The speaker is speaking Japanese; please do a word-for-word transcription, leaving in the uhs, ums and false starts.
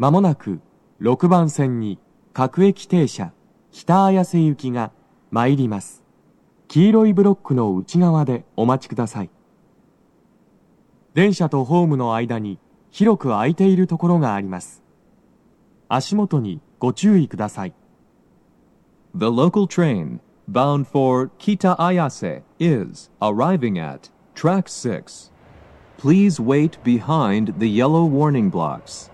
まもなくろくばん線に各駅停車北綾瀬行きが参ります。黄色いブロックの内側でお待ちください。電車とホームの間に広く空いているところがあります。足元にご注意ください。 The local train bound for Kita-Ayase is arriving at track six. Please wait behind the yellow warning blocks.